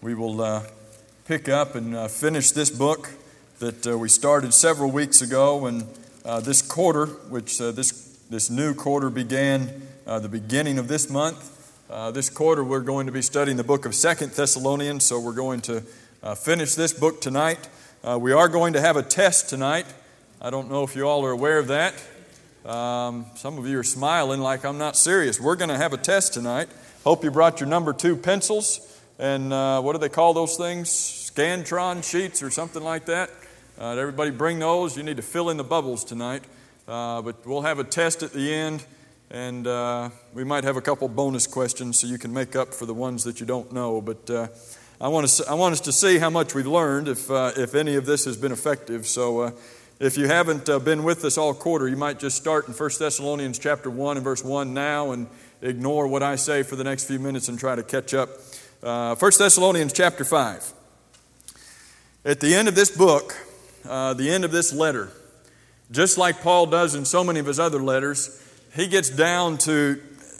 we will pick up and finish this book that we started several weeks ago. And this quarter, which this new quarter began the beginning of this month. This quarter we're going to be studying the book of 2 Thessalonians, so we're going to finish this book tonight. We are going to have a test tonight. I don't know if you all are aware of that. Some of you are smiling like I'm not serious. We're going to have a test tonight. Hope you brought your number 2 pencils and what do they call those things? Scantron sheets or something like that. Everybody bring those. You need to fill in the bubbles tonight. But we'll have a test at the end, and we might have a couple bonus questions so you can make up for the ones that you don't know. But I want us to see how much we've learned, if any of this has been effective. So if you haven't been with us all quarter, you might just start in 1 Thessalonians chapter 1 and verse 1 now and ignore what I say for the next few minutes and try to catch up. 1 Thessalonians chapter 5. At the end of this book, the end of this letter, just like Paul does in so many of his other letters, he gets down to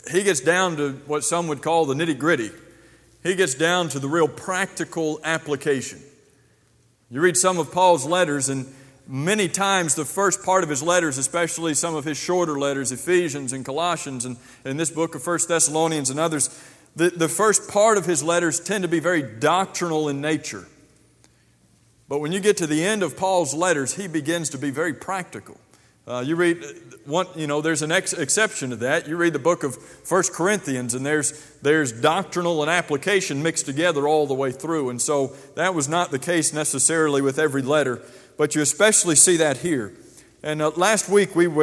what some would call the nitty-gritty. He gets down to the real practical application. You read some of Paul's letters, and many times the first part of his letters, especially some of his shorter letters, Ephesians and Colossians, and in this book of 1 Thessalonians and others, the first part of his letters tend to be very doctrinal in nature. But when you get to the end of Paul's letters, he begins to be very practical. You read there's an exception to that. You read the book of 1 Corinthians, and there's doctrinal and application mixed together all the way through. And so that was not the case necessarily with every letter, but you especially see that here. And last week we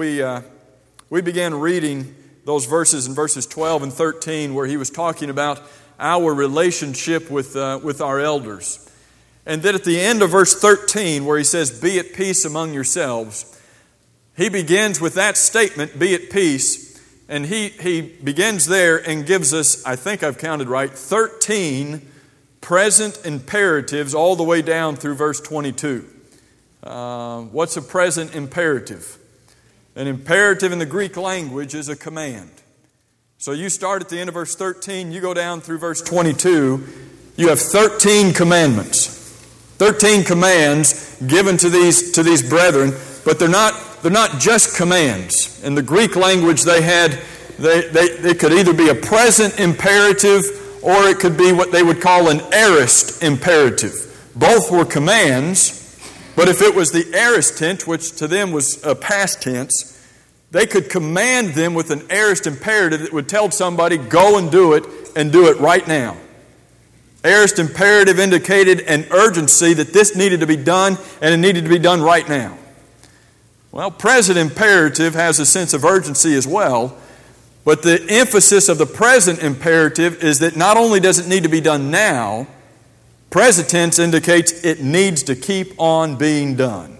began reading those verses in verses 12 and 13 where he was talking about our relationship with our elders. And then at the end of verse 13 where he says, "Be at peace among yourselves," he begins with that statement, "Be at peace," and he begins there and gives us, I think I've counted right, 13 present imperatives all the way down through verse 22. What's a present imperative? An imperative in the Greek language is a command. So you start at the end of verse 13, you go down through verse 22, you have 13 commandments. 13 commands given to these brethren, but they're not just commands. In the Greek language they could either be a present imperative or it could be what they would call an aorist imperative. Both were commands. But if it was the aorist tense, which to them was a past tense, they could command them with an aorist imperative that would tell somebody, go and do it right now. Aorist imperative indicated an urgency that this needed to be done, and it needed to be done right now. Well, present imperative has a sense of urgency as well, but the emphasis of the present imperative is that not only does it need to be done now, present tense indicates it needs to keep on being done.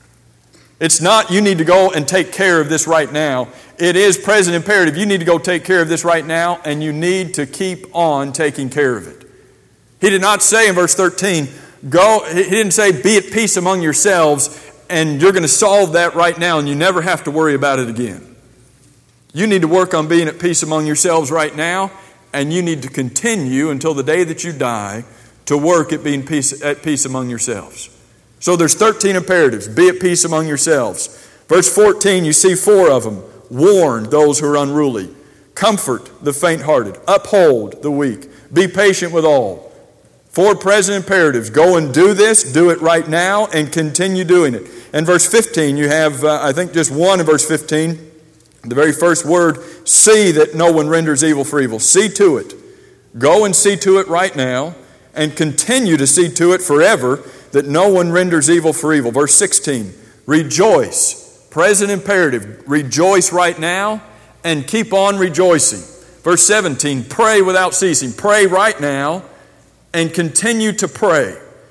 It's not you need to go and take care of this right now. It is present imperative. You need to go take care of this right now, and you need to keep on taking care of it. He did not say in verse 13, he didn't say be at peace among yourselves and you're going to solve that right now and you never have to worry about it again. You need to work on being at peace among yourselves right now, and you need to continue until the day that you die to work at being at peace among yourselves. So there's 13 imperatives. Be at peace among yourselves. Verse 14, you see 4 of them. Warn those who are unruly. Comfort the faint-hearted. Uphold the weak. Be patient with all. 4 present imperatives. Go and do this. Do it right now and continue doing it. And verse 15, you have, I think just one in verse 15. The very first word, see that no one renders evil for evil. See to it. Go and see to it right now. And continue to see to it forever that no one renders evil for evil. Verse 16, rejoice. Present imperative, rejoice right now and keep on rejoicing. Verse 17, pray without ceasing. Pray right now and continue to pray.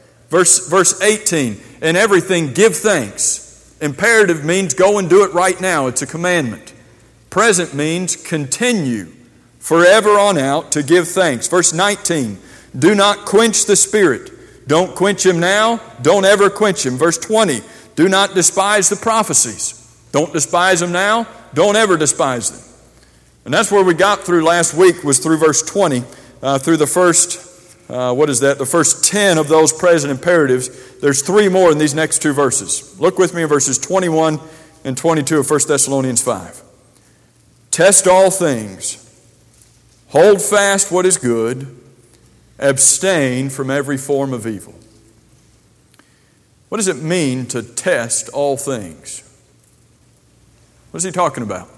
Verse 18, in everything give thanks. Imperative means go and do it right now. It's a commandment. Present means continue forever on out to give thanks. Verse 19, do not quench the Spirit. Don't quench Him now. Don't ever quench Him. Verse 20, do not despise the prophecies. Don't despise them now. Don't ever despise them. And that's where we got through last week, was through verse 20, through the first the first 10 of those present imperatives. There's 3 more in these next 2 verses. Look with me in verses 21 and 22 of 1 Thessalonians 5. Test all things, hold fast what is good, abstain from every form of evil. What does it mean to test all things? What is he talking about?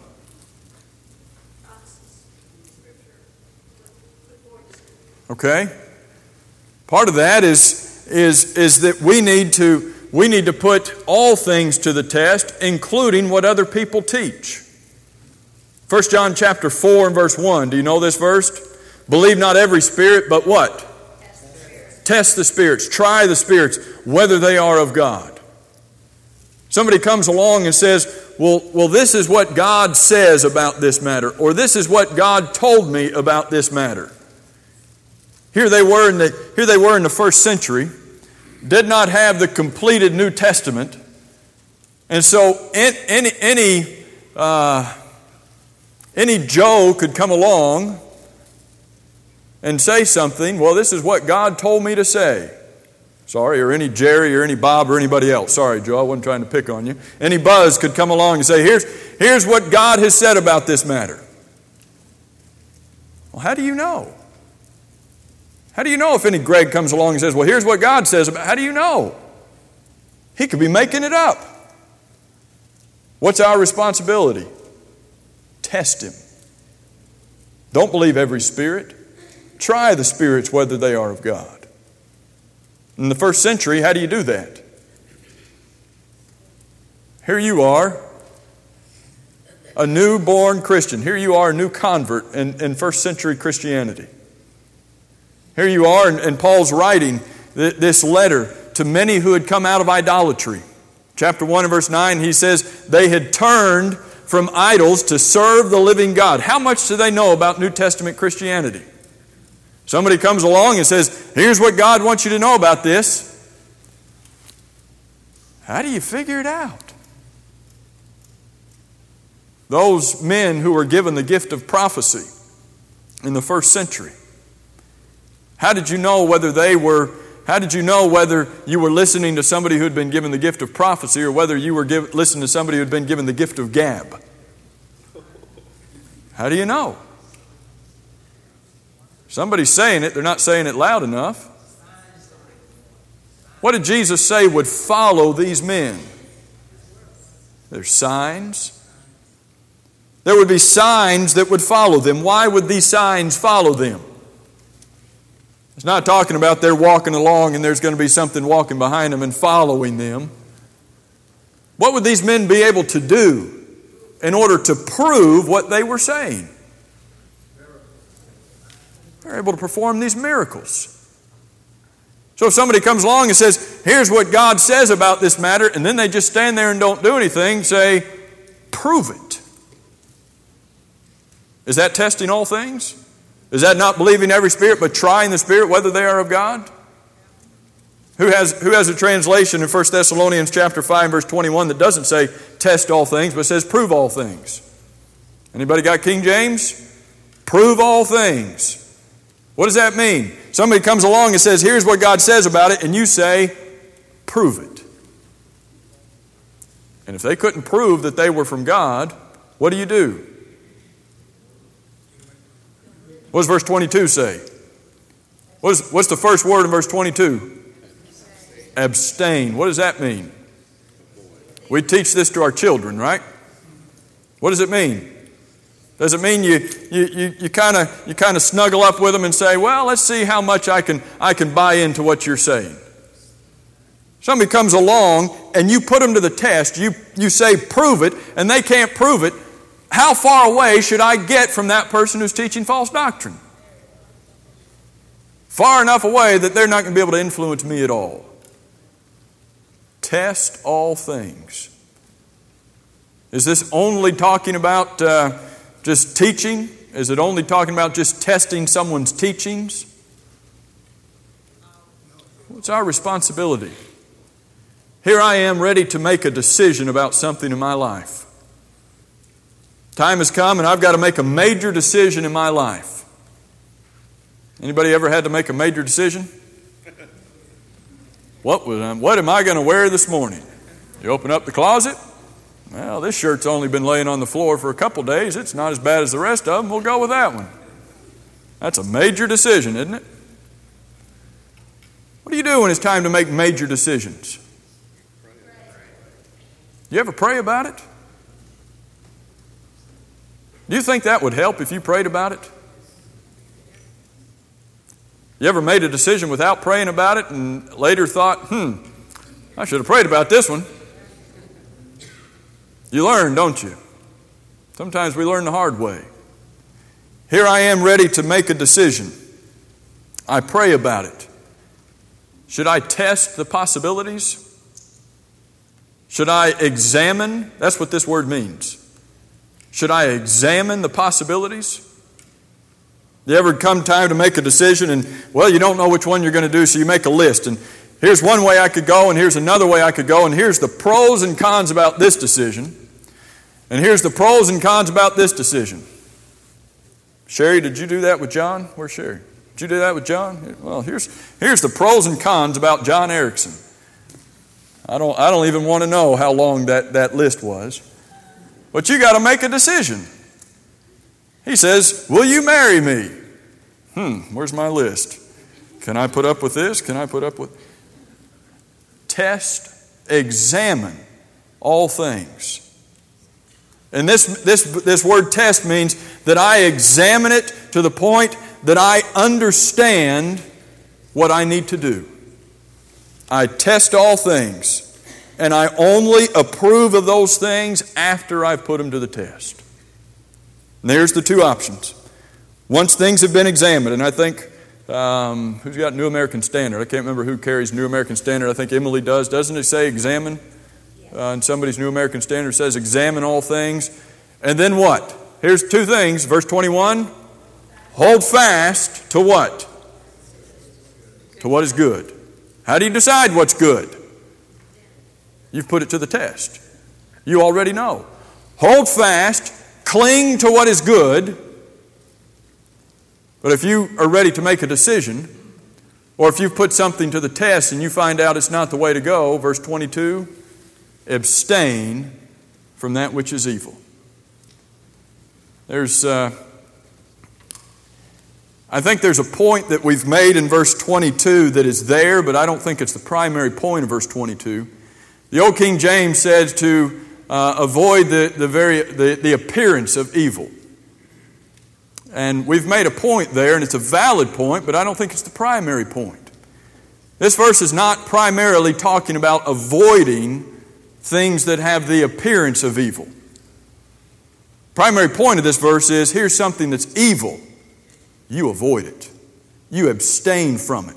Okay? Part of that is that we need to put all things to the test, including what other people teach. 1 John chapter 4 and verse 1. Do you know this verse? Believe not every spirit, but what? Test the spirits. Try the spirits, whether they are of God. Somebody comes along and says, well, this is what God says about this matter, or this is what God told me about this matter. Here they were in the first century, did not have the completed New Testament, and so any Joe could come along and say something. Well, this is what God told me to say. Sorry, or any Jerry or any Bob or anybody else. Sorry, Joe, I wasn't trying to pick on you. Any Buzz could come along and say, here's what God has said about this matter. Well, how do you know? How do you know if any Greg comes along and says, well, here's what God says about it? How do you know? He could be making it up. What's our responsibility? Test him. Don't believe every spirit. Try the spirits whether they are of God. In the first century, how do you do that? Here you are, a newborn Christian. Here you are, a new convert in first century Christianity. Here you are, and Paul's writing this letter to many who had come out of idolatry. Chapter 1 and verse 9, he says, they had turned from idols to serve the living God. How much do they know about New Testament Christianity? Somebody comes along and says, here's what God wants you to know about this. How do you figure it out? Those men who were given the gift of prophecy in the first century, how did you know whether you were listening to somebody who had been given the gift of prophecy or whether you were listening to somebody who had been given the gift of gab? How do you know? Somebody's saying it, they're not saying it loud enough. What did Jesus say would follow these men? There's signs. There would be signs that would follow them. Why would these signs follow them? It's not talking about they're walking along and there's going to be something walking behind them and following them. What would these men be able to do in order to prove what they were saying? They're able to perform these miracles. So if somebody comes along and says, here's what God says about this matter, and then they just stand there and don't do anything, say, prove it. Is that testing all things? Is that not believing every spirit, but trying the spirit whether they are of God? Who has a translation in 1 Thessalonians chapter 5, verse 21 that doesn't say test all things, but says prove all things? Anybody got King James? Prove all things. What does that mean? Somebody comes along and says, here's what God says about it, and you say, prove it. And if they couldn't prove that they were from God, what do? What does verse 22 say? What's the first word in verse 22? Abstain. What does that mean? We teach this to our children, right? What does it mean? Does it mean you kind of snuggle up with them and say, well, let's see how much I can buy into what you're saying? Somebody comes along and you put them to the test. You say, prove it, and they can't prove it. How far away should I get from that person who's teaching false doctrine? Far enough away that they're not going to be able to influence me at all. Test all things. Is this only talking about just teaching? Is it only talking about just testing someone's teachings? What's our responsibility? Here I am ready to make a decision about something in my life. Time has come and I've got to make a major decision in my life. Anybody ever had to make a major decision? What am I going to wear this morning? You open up the closet. Well, this shirt's only been laying on the floor for a couple days. It's not as bad as the rest of them. We'll go with that one. That's a major decision, isn't it? What do you do when it's time to make major decisions? You ever pray about it? Do you think that would help if you prayed about it? You ever made a decision without praying about it and later thought, I should have prayed about this one? You learn, don't you? Sometimes we learn the hard way. Here I am ready to make a decision. I pray about it. Should I test the possibilities? Should I examine? That's what this word means. Should I examine the possibilities? You ever come time to make a decision and, well, you don't know which one you're going to do, so you make a list. And here's one way I could go, and here's another way I could go, and here's the pros and cons about this decision. And here's the pros and cons about this decision. Sherry, did you do that with John? Where's Sherry? Did you do that with John? Well, here's the pros and cons about John Erickson. I don't even want to know how long that list was. But you got to make a decision. He says, will you marry me? Where's my list? Can I put up with this? Can I put up with... Test, examine all things. And this word test means that I examine it to the point that I understand what I need to do. I test all things, and I only approve of those things after I've put them to the test. And there's the two options. Once things have been examined, and I think, who's got New American Standard? I can't remember who carries New American Standard. I think Emily does. Doesn't it say examine? And somebody's New American Standard says examine all things. And then what? Here's two things. Verse 21, hold fast to what? To what is good. How do you decide what's good? You've put it to the test. You already know. Hold fast, cling to what is good. But if you are ready to make a decision, or if you've put something to the test and you find out it's not the way to go, verse 22, abstain from that which is evil. I think there's a point that we've made in verse 22 that is there, but I don't think it's the primary point of verse 22. The Old King James says to avoid the appearance of evil. And we've made a point there, and it's a valid point, but I don't think it's the primary point. This verse is not primarily talking about avoiding things that have the appearance of evil. Primary point of this verse is, here's something that's evil. You avoid it. You abstain from it.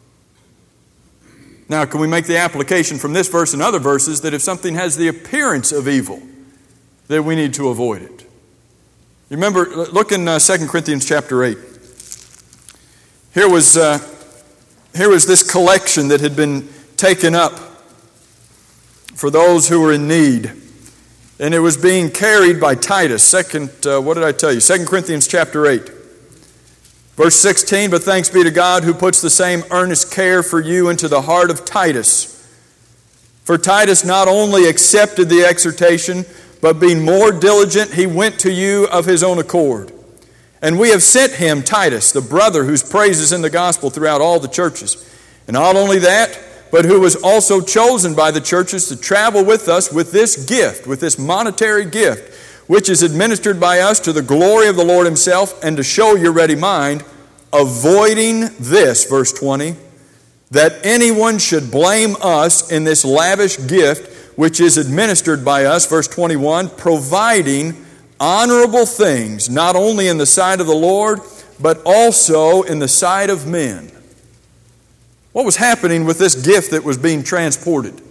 Now, can we make the application from this verse and other verses that if something has the appearance of evil, that we need to avoid it? You remember, look in 2 Corinthians chapter 8. Here was this collection that had been taken up for those who were in need. And it was being carried by Titus. 2 Corinthians chapter 8. Verse 16, but thanks be to God who puts the same earnest care for you into the heart of Titus. For Titus not only accepted the exhortation, but being more diligent, he went to you of his own accord. And we have sent him, Titus, the brother whose praise is in the gospel throughout all the churches. And not only that, but who was also chosen by the churches to travel with us with this gift, with this monetary gift, which is administered by us to the glory of the Lord himself, and to show your ready mind, avoiding this, verse 20, that anyone should blame us in this lavish gift, which is administered by us, verse 21, providing honorable things, not only in the sight of the Lord, but also in the sight of men. What was happening with this gift that was being transported?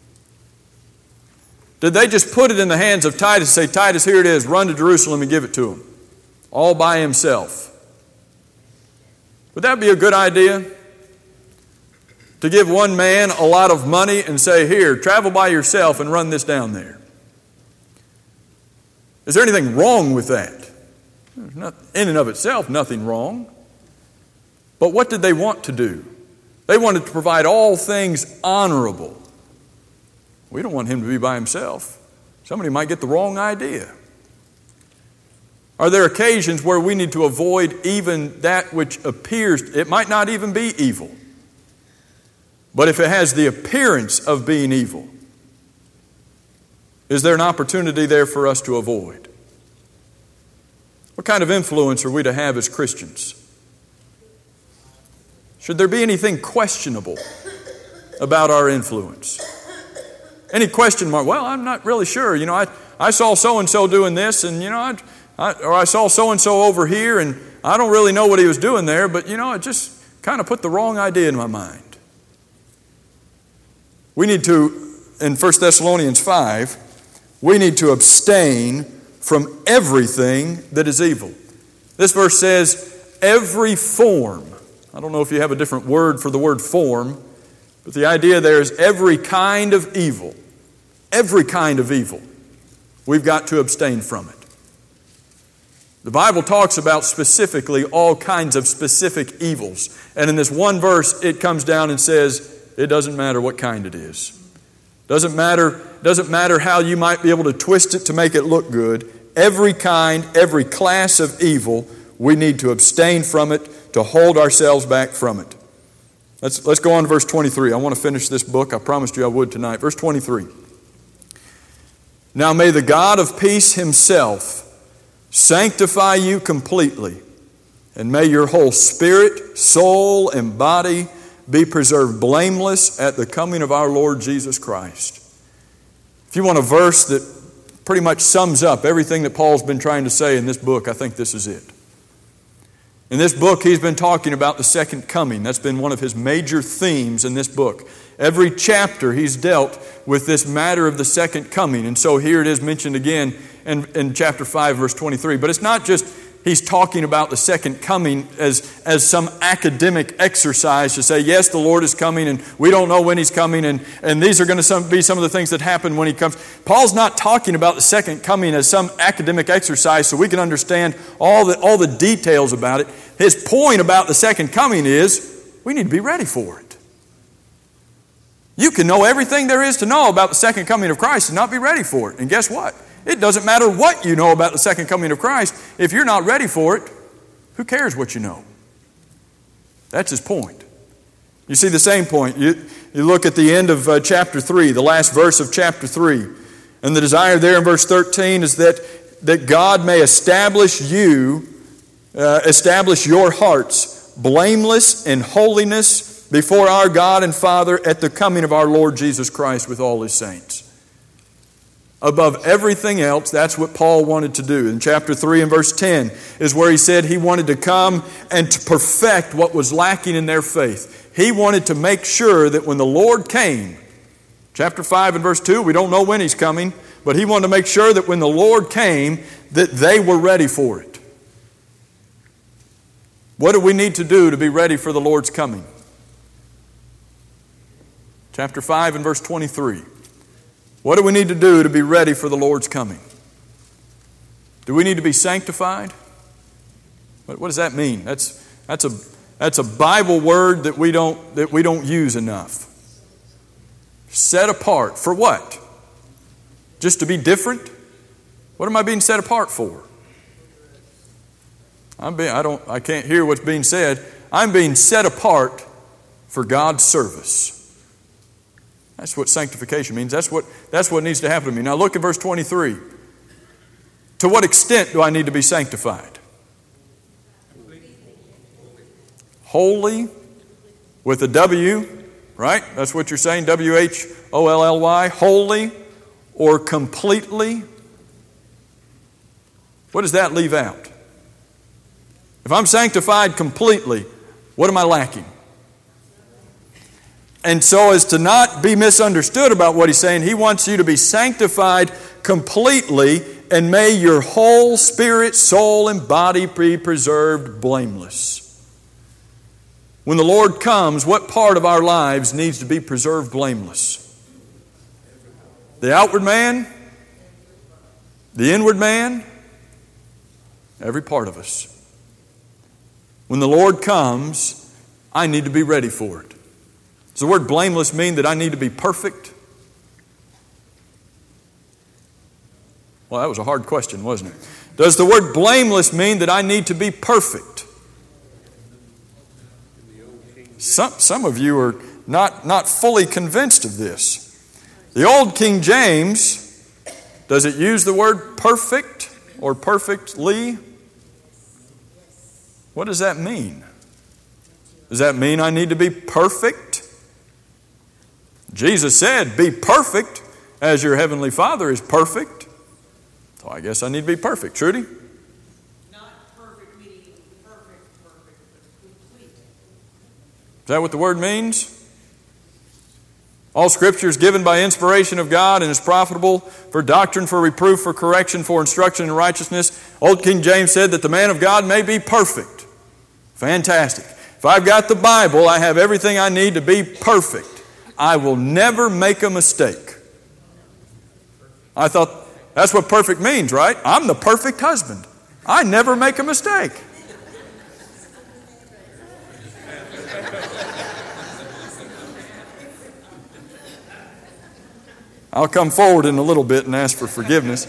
Did they just put it in the hands of Titus and say, Titus, here it is, run to Jerusalem and give it to him, all by himself? Would that be a good idea? To give one man a lot of money and say, here, travel by yourself and run this down there. Is there anything wrong with that? There's not, in and of itself, nothing wrong. But what did they want to do? They wanted to provide all things honorable. We don't want him to be by himself. Somebody might get the wrong idea. Are there occasions where we need to avoid even that which appears, it might not even be evil, but if it has the appearance of being evil, is there an opportunity there for us to avoid? What kind of influence are we to have as Christians? Should there be anything questionable about our influence? Any question mark? Well, I'm not really sure. I saw so-and-so doing this, and or I saw so-and-so over here, and I don't really know what he was doing there, but it just kind of put the wrong idea in my mind. We need to, in 1 Thessalonians 5, we need to abstain from everything that is evil. This verse says, every form. I don't know if you have a different word for the word form, but the idea there is every kind of evil. Every kind of evil. We've got to abstain from it. The Bible talks about specifically all kinds of specific evils. And in this one verse, it comes down and says, it doesn't matter what kind it is. Doesn't matter how you might be able to twist it to make it look good. Every kind, every class of evil, we need to abstain from it, to hold ourselves back from it. Let's go on to verse 23. I want to finish this book. I promised you I would tonight. Verse 23. Now may the God of peace himself sanctify you completely, and may your whole spirit, soul, and body be preserved blameless at the coming of our Lord Jesus Christ. If you want a verse that pretty much sums up everything that Paul's been trying to say in this book, I think this is it. In this book, he's been talking about the second coming. That's been one of his major themes in this book. Every chapter he's dealt with this matter of the second coming. And so here it is mentioned again in chapter 5, verse 23. But it's not just he's talking about the second coming as some academic exercise to say, yes, the Lord is coming and we don't know when he's coming and these are going to be some of the things that happen when he comes. Paul's not talking about the second coming as some academic exercise so we can understand all the details about it. His point about the second coming is we need to be ready for it. You can know everything there is to know about the second coming of Christ and not be ready for it. And guess what? It doesn't matter what you know about the second coming of Christ. If you're not ready for it, who cares what you know? That's his point. You see the same point. You look at the end of chapter 3, the last verse of chapter 3. And the desire there in verse 13 is that God may establish your hearts blameless in holiness before our God and Father at the coming of our Lord Jesus Christ with all his saints. Above everything else, that's what Paul wanted to do. In chapter 3 and verse 10 is where he said he wanted to come and to perfect what was lacking in their faith. He wanted to make sure that when the Lord came, chapter 5 and verse 2, we don't know when he's coming, but he wanted to make sure that when the Lord came, that they were ready for it. What do we need to do to be ready for the Lord's coming? Chapter 5 and verse 23. What do we need to do to be ready for the Lord's coming? Do we need to be sanctified? What does that mean? That's a Bible word that we don't use enough. Set apart for what? Just to be different? What am I being set apart for? I can't hear what's being said. I'm being set apart for God's service. That's what sanctification means. That's what needs to happen to me. Now look at verse 23. To what extent do I need to be sanctified? Holy with a W, right? That's what you're saying, W-H-O-L-L-Y. Holy or completely. What does that leave out? If I'm sanctified completely, what am I lacking? And so as to not be misunderstood about what he's saying, he wants you to be sanctified completely, and may your whole spirit, soul, and body be preserved blameless. When the Lord comes, what part of our lives needs to be preserved blameless? The outward man? The inward man? Every part of us. When the Lord comes, I need to be ready for it. Does the word blameless mean that I need to be perfect? Well, that was a hard question, wasn't it? Does the word blameless mean that I need to be perfect? Some of you are not fully convinced of this. The old King James, does it use the word perfect or perfectly? What does that mean? Does that mean I need to be perfect? Jesus said, be perfect as your heavenly Father is perfect. So I guess I need to be perfect. Trudy? Not perfect meaning perfect, but complete. Is that what the word means? All Scripture is given by inspiration of God and is profitable for doctrine, for reproof, for correction, for instruction in righteousness. Old King James said that the man of God may be perfect. Fantastic. If I've got the Bible, I have everything I need to be perfect. I will never make a mistake. I thought that's what perfect means, right? I'm the perfect husband. I never make a mistake. I'll come forward in a little bit and ask for forgiveness.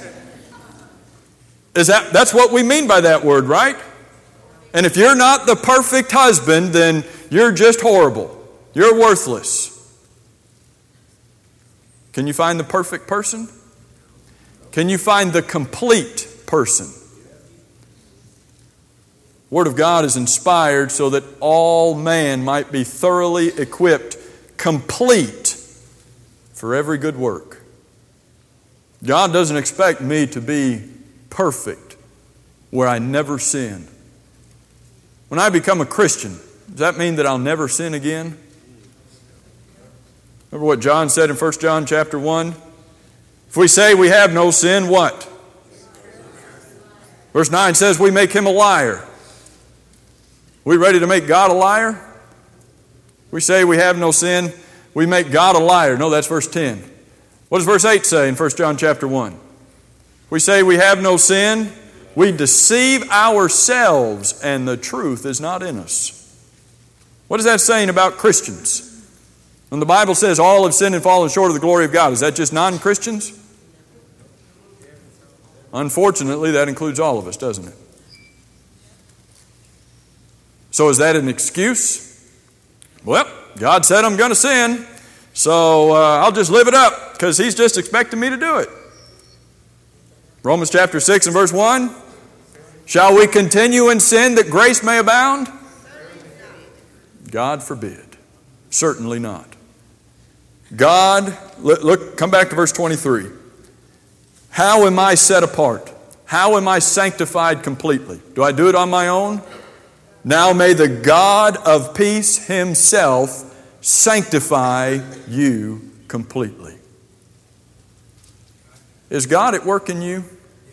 That's what we mean by that word, right? And if you're not the perfect husband, then you're just horrible. You're worthless. Can you find the perfect person? Can you find the complete person? The Word of God is inspired so that all man might be thoroughly equipped, complete for every good work. God doesn't expect me to be perfect where I never sin. When I become a Christian, does that mean that I'll never sin again? Remember what John said in 1 John chapter 1? If we say we have no sin, what? Verse 9 says we make him a liar. We ready to make God a liar? We say we have no sin, we make God a liar. No, that's verse 10. What does verse 8 say in 1 John chapter 1? We say we have no sin, we deceive ourselves, and the truth is not in us. What is that saying about Christians? When the Bible says all have sinned and fallen short of the glory of God, is that just non-Christians? Unfortunately, that includes all of us, doesn't it? So is that an excuse? Well, God said I'm going to sin, so I'll just live it up because He's just expecting me to do it. Romans chapter 6 and verse 1. Shall we continue in sin that grace may abound? God forbid. Certainly not. God, look, come back to verse 23. How am I set apart? How am I sanctified completely? Do I do it on my own? Now may the God of peace Himself sanctify you completely. Is God at work in you?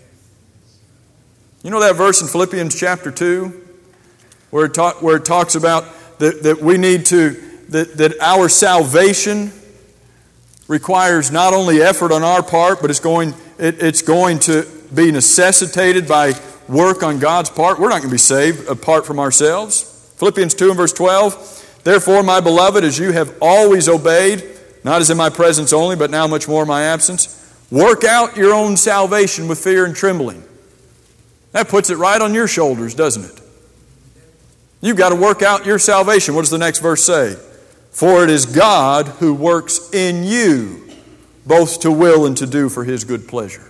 You know that verse in Philippians chapter 2 where it talks about that we need to, that our salvation requires not only effort on our part, but it's going to be necessitated by work on God's part. We're not going to be saved apart from ourselves. Philippians 2 and verse 12. Therefore, my beloved, as you have always obeyed, not as in my presence only, but now much more in my absence, work out your own salvation with fear and trembling. That puts it right on your shoulders, doesn't it? You've got to work out your salvation. What does the next verse say? For it is God who works in you, both to will and to do for His good pleasure.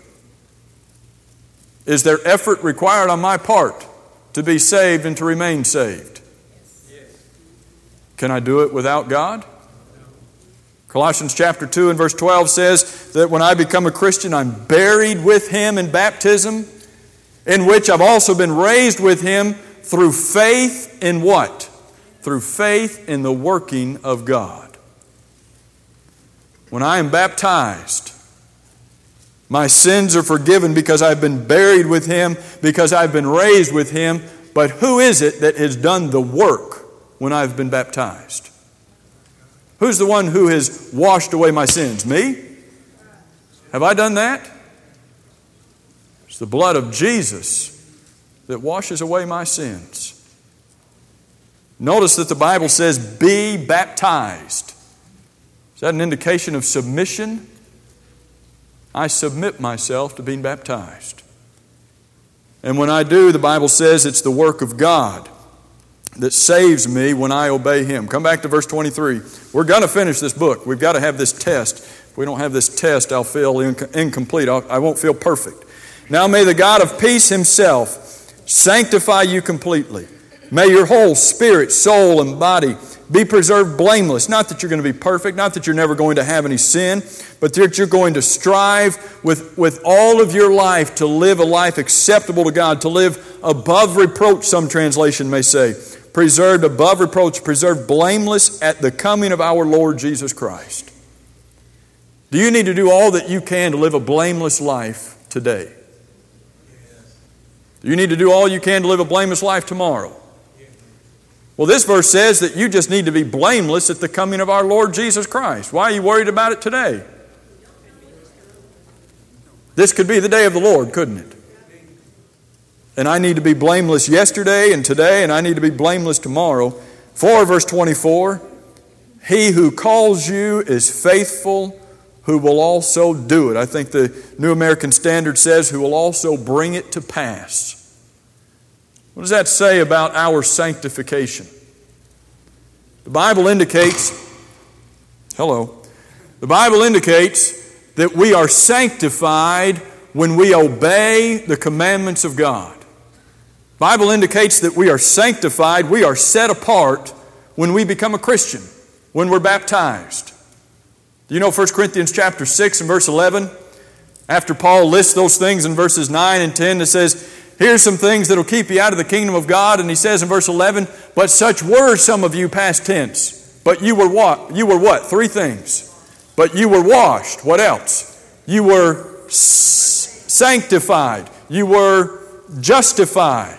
Is there effort required on my part to be saved and to remain saved? Can I do it without God? Colossians chapter 2 and verse 12 says that when I become a Christian, I'm buried with Him in baptism, in which I've also been raised with Him through faith in what? Through faith in the working of God. When I am baptized, my sins are forgiven because I've been buried with Him, because I've been raised with Him. But who is it that has done the work when I've been baptized? Who's the one who has washed away my sins? Me? Have I done that? It's the blood of Jesus that washes away my sins. Notice that the Bible says, be baptized. Is that an indication of submission? I submit myself to being baptized. And when I do, the Bible says it's the work of God that saves me when I obey Him. Come back to verse 23. We're going to finish this book. We've got to have this test. If we don't have this test, I'll feel incomplete. I won't feel perfect. Now may the God of peace Himself sanctify you completely. May your whole spirit, soul, and body be preserved blameless. Not that you're going to be perfect, not that you're never going to have any sin, but that you're going to strive with all of your life to live a life acceptable to God, to live above reproach, some translation may say. Preserved above reproach, preserved blameless at the coming of our Lord Jesus Christ. Do you need to do all that you can to live a blameless life today? Do you need to do all you can to live a blameless life tomorrow? Well, this verse says that you just need to be blameless at the coming of our Lord Jesus Christ. Why are you worried about it today? This could be the day of the Lord, couldn't it? And I need to be blameless yesterday and today, and I need to be blameless tomorrow. For, verse 24, He who calls you is faithful, who will also do it. I think the New American Standard says, who will also bring it to pass. What does that say about our sanctification? The Bible indicates, the Bible indicates that we are sanctified when we obey the commandments of God. The Bible indicates that we are sanctified, we are set apart when we become a Christian, when we're baptized. Do you know 1 Corinthians chapter 6 and verse 11? After Paul lists those things in verses 9 and 10, it says, here's some things that will keep you out of the kingdom of God. And he says in verse 11, but such were some of you, past tense. But you were what? You were what? Three things. But you were washed. What else? You were sanctified. You were justified.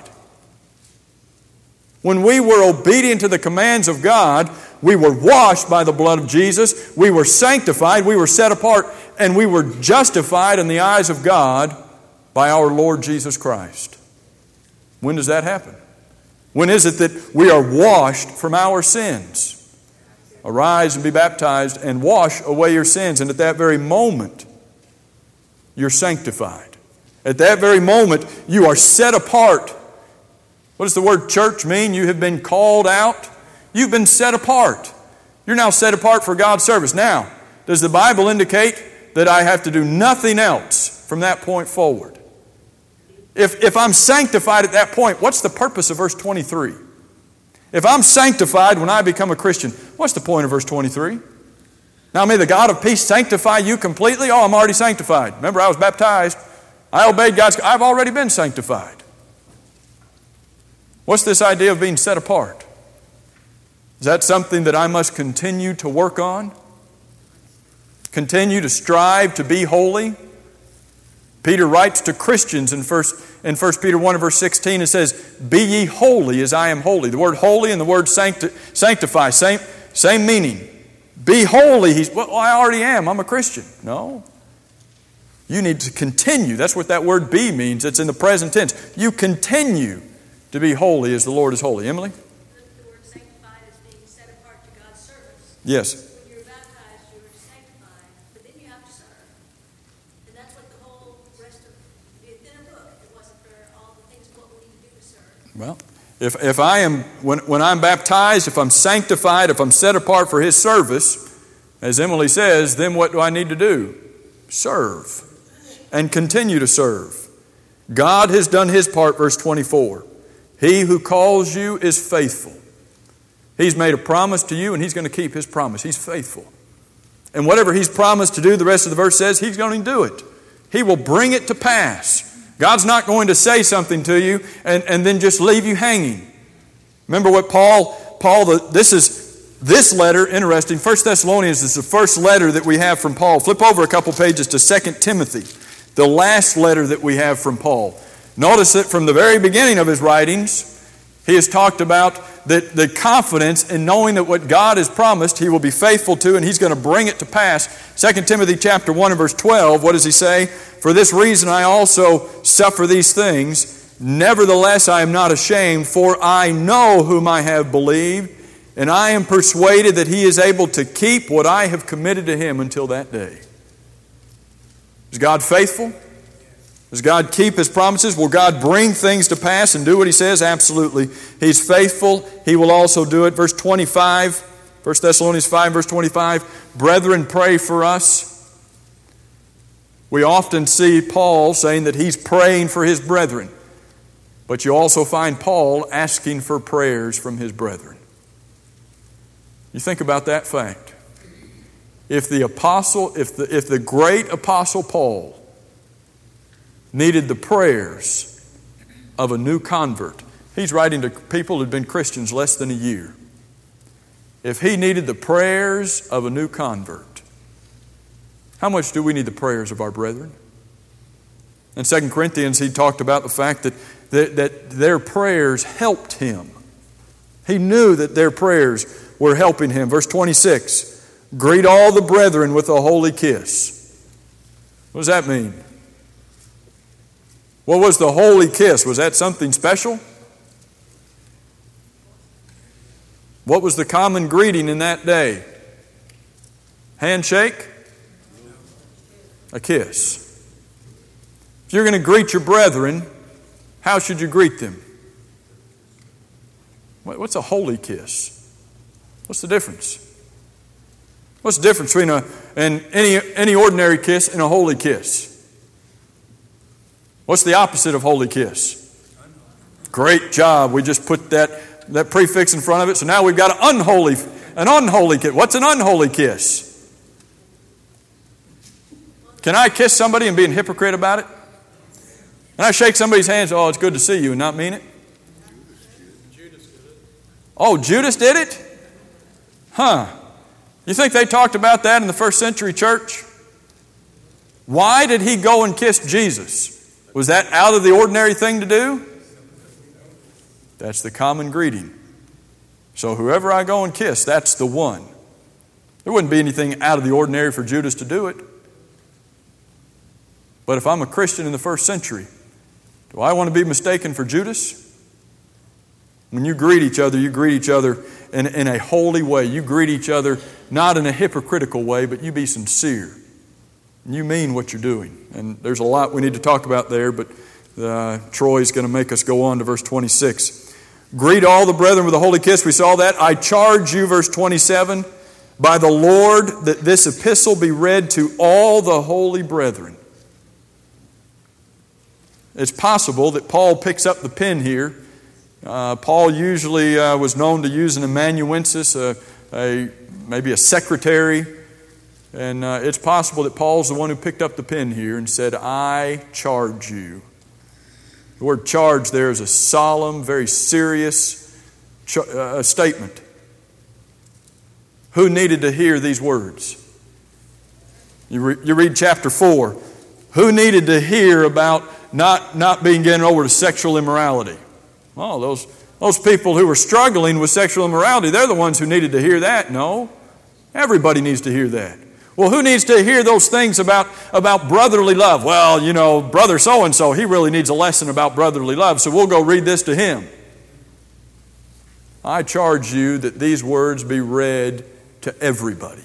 When we were obedient to the commands of God, we were washed by the blood of Jesus. We were sanctified. We were set apart. And we were justified in the eyes of God by our Lord Jesus Christ. When does that happen? When is it that we are washed from our sins? Arise and be baptized and wash away your sins. And at that very moment, you're sanctified. At that very moment, you are set apart. What does the word church mean? You have been called out. You've been set apart. You're now set apart for God's service. Now, does the Bible indicate that I have to do nothing else from that point forward? If I'm sanctified at that point, what's the purpose of verse 23? If I'm sanctified when I become a Christian, what's the point of verse 23? Now may the God of peace sanctify you completely. Oh, I'm already sanctified. Remember, I was baptized. I obeyed God's. I've already been sanctified. What's this idea of being set apart? Is that something that I must continue to work on? Continue to strive to be holy? Peter writes to Christians in 1 Peter 1 and verse 16, it says, be ye holy as I am holy. The word holy and the word sanctify, same meaning. Be holy. Well, I already am. I'm a Christian. No. You need to continue. That's what that word be means. It's in the present tense. You continue to be holy as the Lord is holy. Emily? The word sanctified is being set apart to God's service. Yes. When you're baptized, you're sanctified, but then you have to serve. And that's what the whole rest of the thinner book, if it wasn't for all the things of what we need to do to serve. Well, if I am, when I'm baptized, if I'm sanctified, if I'm set apart for His service, as Emily says, then what do I need to do? Serve. And continue to serve. God has done His part, verse 24. He who calls you is faithful. He's made a promise to you and He's going to keep His promise. He's faithful. And whatever He's promised to do, the rest of the verse says, He's going to do it. He will bring it to pass. God's not going to say something to you and then just leave you hanging. Remember what this letter, interesting, 1 Thessalonians is the first letter that we have from Paul. Flip over a couple pages to 2 Timothy, the last letter that we have from Paul. Notice that from the very beginning of his writings, he has talked about the confidence in knowing that what God has promised, He will be faithful to, and He's going to bring it to pass. 2 Timothy chapter 1 and verse 12, what does he say? For this reason I also suffer these things, Nevertheless, I am not ashamed, for I know whom I have believed, and I am persuaded that He is able to keep what I have committed to Him until that day. Is God faithful? Does God keep His promises? Will God bring things to pass and do what He says? Absolutely. He's faithful. He will also do it. Verse 25, 1 Thessalonians 5, verse 25, brethren, pray for us. We often see Paul saying that he's praying for his brethren. But you also find Paul asking for prayers from his brethren. You think about that fact. If the great apostle Paul needed the prayers of a new convert, he's writing to people who had been Christians less than a year. If he needed the prayers of a new convert, how much do we need the prayers of our brethren? In 2 Corinthians, he talked about the fact that their prayers helped him. He knew that their prayers were helping him. Verse 26, greet all the brethren with a holy kiss. What does that mean? What was the holy kiss? Was that something special? What was the common greeting in that day? Handshake? A kiss. If you're going to greet your brethren, how should you greet them? What's a holy kiss? What's the difference? What's the difference between any ordinary kiss and a holy kiss? What's the opposite of holy kiss? Great job. We just put that prefix in front of it, so now we've got an unholy kiss. What's an unholy kiss? Can I kiss somebody and be a hypocrite about it? Can I shake somebody's hands, oh, it's good to see you, and not mean it? Oh, Judas did it? Huh. You think they talked about that in the first century church? Why did he go and kiss Jesus? Was that out of the ordinary thing to do? That's the common greeting. So whoever I go and kiss, that's the one. There wouldn't be anything out of the ordinary for Judas to do it. But if I'm a Christian in the first century, do I want to be mistaken for Judas? When you greet each other in a holy way. You greet each other not in a hypocritical way, but you be sincere. And you mean what you're doing. And there's a lot we need to talk about there, but Troy's going to make us go on to verse 26. Greet all the brethren with a holy kiss. We saw that. I charge you, verse 27, by the Lord, that this epistle be read to all the holy brethren. It's possible that Paul picks up the pen here. Paul usually was known to use an amanuensis, maybe a secretary. And it's possible that Paul's the one who picked up the pen here and said, I charge you. The word charge there is a solemn, very serious statement. Who needed to hear these words? You read chapter 4. Who needed to hear about not being given over to sexual immorality? Well, those people who were struggling with sexual immorality, they're the ones who needed to hear that. No, everybody needs to hear that. Well, who needs to hear those things about brotherly love? Well, you know, brother so-and-so, he really needs a lesson about brotherly love, so we'll go read this to him. I charge you that these words be read to everybody.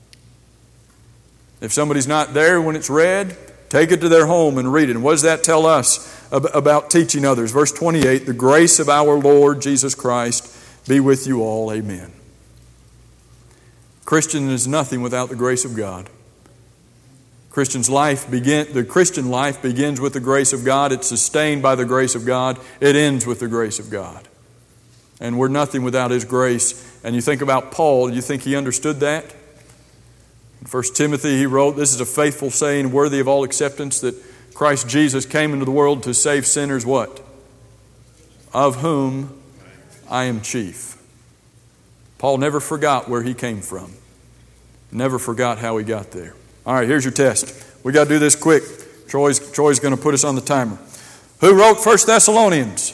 If somebody's not there when it's read, take it to their home and read it. And what does that tell us about teaching others? Verse 28, the grace of our Lord Jesus Christ be with you all. Amen. Christian is nothing without the grace of God. The Christian life begins with the grace of God. It's sustained by the grace of God. It ends with the grace of God. And we're nothing without His grace. And you think about Paul, you think he understood that? In 1 Timothy he wrote, this is a faithful saying, worthy of all acceptance, that Christ Jesus came into the world to save sinners, what? Of whom I am chief. Paul never forgot where he came from. Never forgot how he got there. All right, here's your test. We got to do this quick. Troy's going to put us on the timer. Who wrote 1 Thessalonians?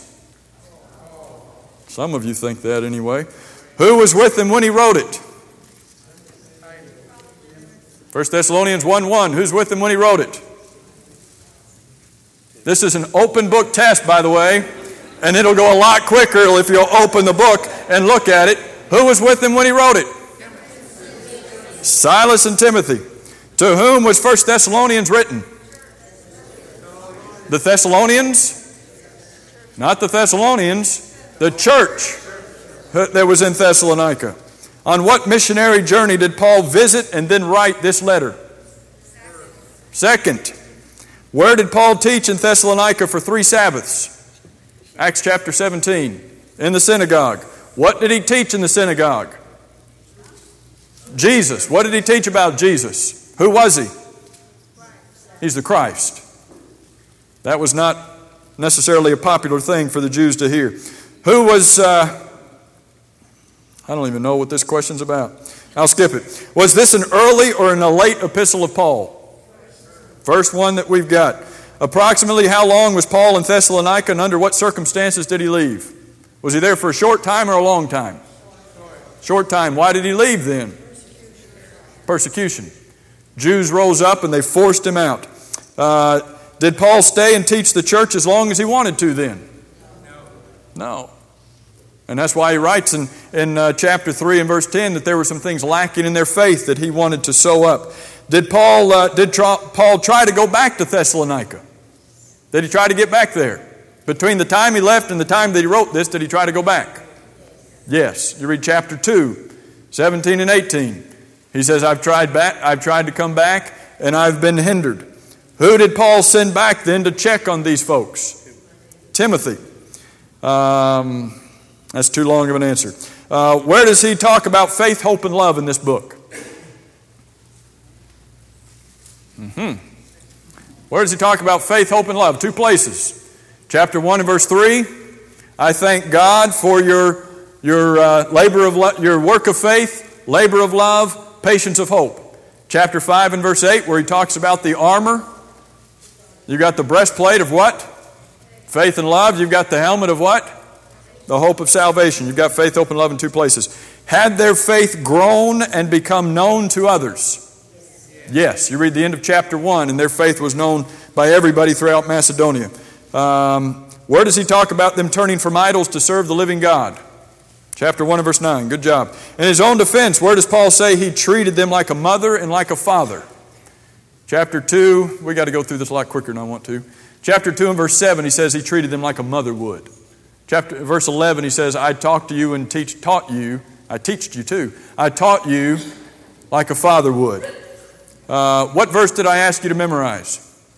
Some of you think that anyway. Who was with him when he wrote it? 1 Thessalonians 1:1. Who's with him when he wrote it? This is an open book test, by the way, and it'll go a lot quicker if you'll open the book and look at it. Who was with him when he wrote it? Silas and Timothy. To whom was 1 Thessalonians written? The Thessalonians? Not the Thessalonians. The church that was in Thessalonica. On what missionary journey did Paul visit and then write this letter? Second. Where did Paul teach in Thessalonica for 3 Sabbaths? Acts chapter 17. In the synagogue. What did he teach in the synagogue? Jesus. What did he teach about Jesus? Who was he? He's the Christ. That was not necessarily a popular thing for the Jews to hear. Who was, I don't even know what this question's about. I'll skip it. Was this an early or an late epistle of Paul? First one that we've got. Approximately how long was Paul in Thessalonica, and under what circumstances did he leave? Was he there for a short time or a long time? Short time. Why did he leave then? Persecution. Jews rose up and they forced him out. Did Paul stay and teach the church as long as he wanted to then? No. And that's why he writes in chapter 3 and verse 10 that there were some things lacking in their faith that he wanted to sew up. Did Paul try to go back to Thessalonica? Did he try to get back there? Between the time he left and the time that he wrote this, did he try to go back? Yes. You read chapter 2, 17 and 18. He says, I've tried to come back, and I've been hindered. Who did Paul send back then to check on these folks? Timothy. That's too long of an answer. Where does he talk about faith, hope, and love in this book? Where does he talk about faith, hope, and love? 2 places. Chapter 1 and verse 3. I thank God for your your work of faith, labor of love, patience of hope. Chapter 5 and verse 8, where he talks about the armor. You've got the breastplate of what? Faith and love. You've got the helmet of what? The hope of salvation. You've got faith, hope, and love in 2 places. Had their faith grown and become known to others? Yes. You read the end of chapter 1, and their faith was known by everybody throughout Macedonia. Where does he talk about them turning from idols to serve the living God? Chapter 1 and verse 9. Good job. In his own defense, where does Paul say he treated them like a mother and like a father? Chapter 2, we got to go through this a lot quicker than I want to. Chapter 2 and verse 7, he says he treated them like a mother would. Verse 11, he says, I taught you too. I taught you like a father would. What verse did I ask you to memorize?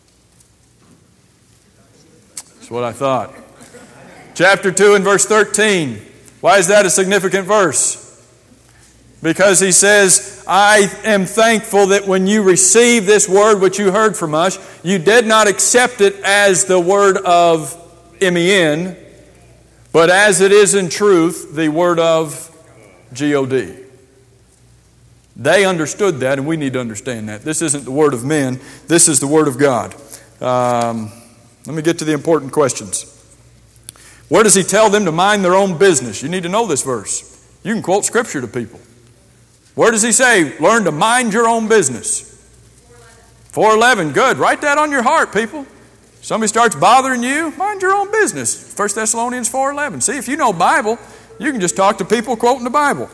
That's what I thought. Chapter 2 and verse 13. Why is that a significant verse? Because he says, I am thankful that when you received this word which you heard from us, you did not accept it as the word of MEN, but as it is in truth, the word of God. They understood that, and we need to understand that. This isn't the word of men. This is the word of God. Let me get to the important questions. Where does he tell them to mind their own business? You need to know this verse. You can quote Scripture to people. Where does he say, learn to mind your own business? 4:11. Good. Write that on your heart, people. Somebody starts bothering you, mind your own business. 1 Thessalonians 4:11. See, if you know Bible, you can just talk to people quoting the Bible.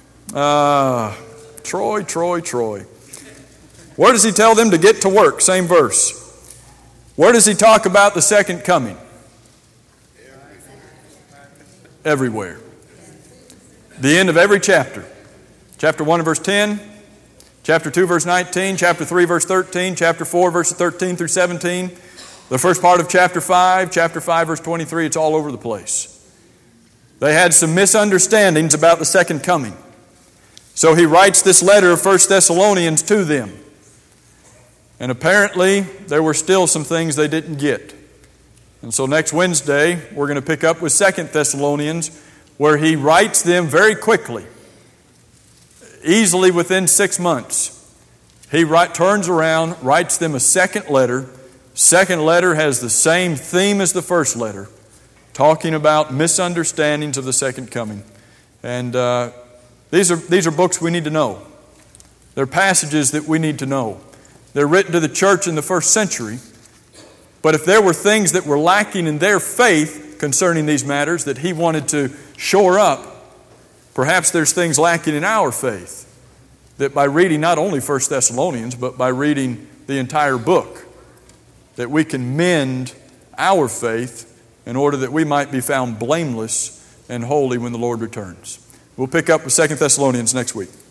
Troy. Where does he tell them to get to work? Same verse. Where does he talk about the second coming? Everywhere. The end of every chapter. Chapter 1 verse 10, chapter 2 verse 19, chapter 3 verse 13, chapter 4 verses 13 through 17, the first part of chapter 5 verse 23, it's all over the place. They had some misunderstandings about the second coming. So he writes this letter of 1 Thessalonians to them. And apparently there were still some things they didn't get. And so next Wednesday we're going to pick up with 2 Thessalonians, where he writes them very quickly. Easily within 6 months, he turns around, writes them a second letter. Second letter has the same theme as the first letter, talking about misunderstandings of the second coming. And these are books we need to know. They're passages that we need to know. They're written to the church in the first century. But if there were things that were lacking in their faith concerning these matters that he wanted to shore up, perhaps there's things lacking in our faith that by reading not only 1 Thessalonians, but by reading the entire book, that we can mend our faith in order that we might be found blameless and holy when the Lord returns. We'll pick up with 2 Thessalonians next week.